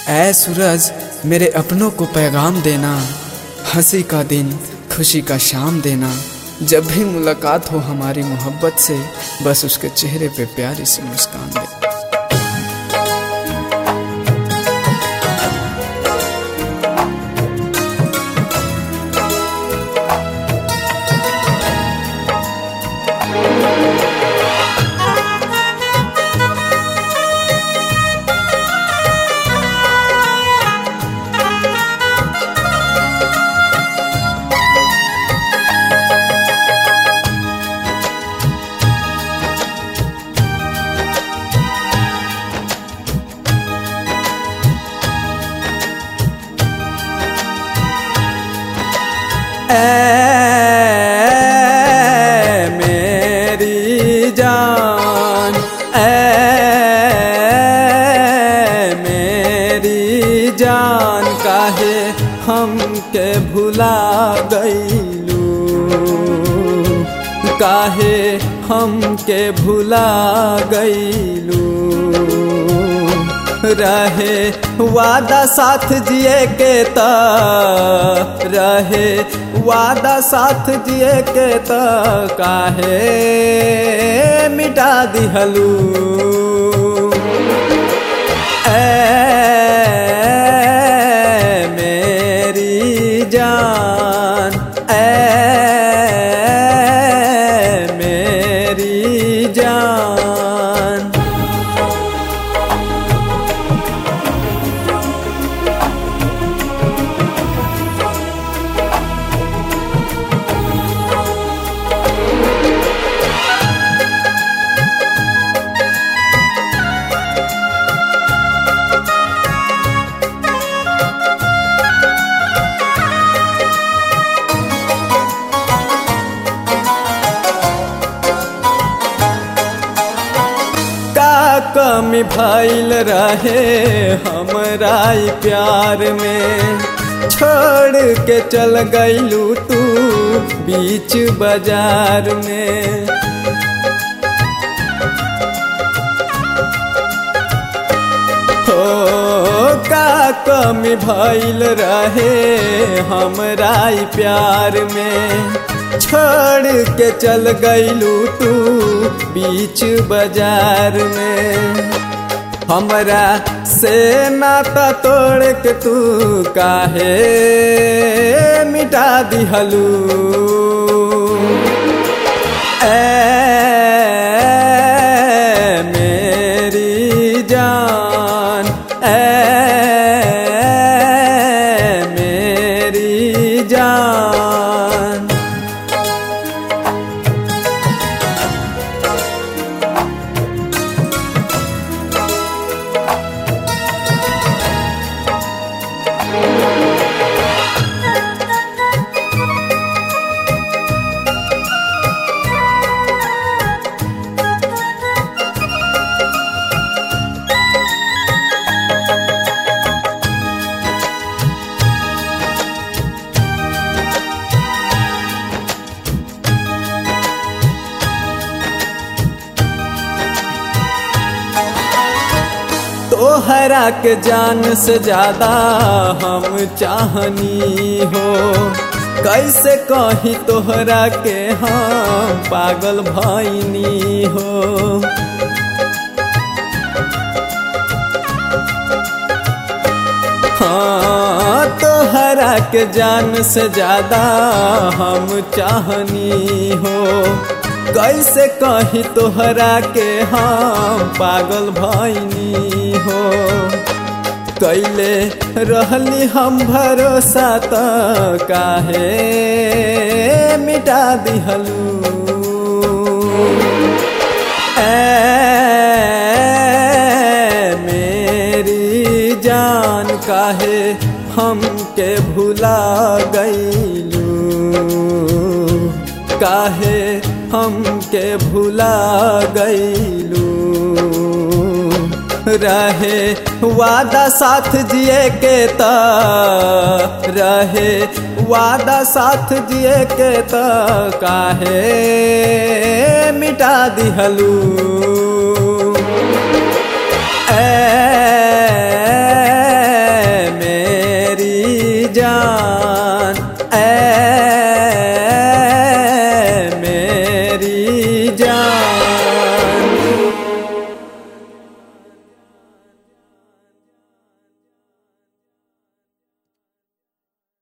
ऐ सूरज मेरे अपनों को पैगाम देना, हंसी का दिन खुशी का शाम देना। जब भी मुलाकात हो हमारी मोहब्बत से, बस उसके चेहरे पे प्यारी सी मुस्कान दे। मेरी जान, मेरी जान, काहे हमके भुला गईलू, काहे हमके भुला गईलू। रहे वादा साथ जिए के त, रहे वादा साथ जिए के त, काहे मिटा दिहलू। मेरी जान, मेरी जान। कमी भइल रहे हमरा ई प्यार में, छोड़ के चल गईलू तू बीच बाजार में। हो का कमी भइल रहे हमरा ई प्यार में, छोड़ के चल गईलू तू बीच बाजार में। हमरा से नाता तोड़ के तू काहे मिटा दिहलू। मेरी जान, मेरी जान। तोहरा के जान से ज्यादा हम चाहनी हो, कैसे कही तोहरा के हम पागल भइनी हो। हाँ तोहरा के जान से ज्यादा हम चाहनी हो, कैसे कही तोहरा के हम पागल भइनी हो। कैले रहली हम भरोसा त काहे मिटा दिहलू। मेरी जान, काहे हमके भुला गईलू, काहे हमके भुला गईलू। रहे वादा साथ जिए के त, रहे वादा साथ जिए के त, काहे मिटा दिहलू। ए जान।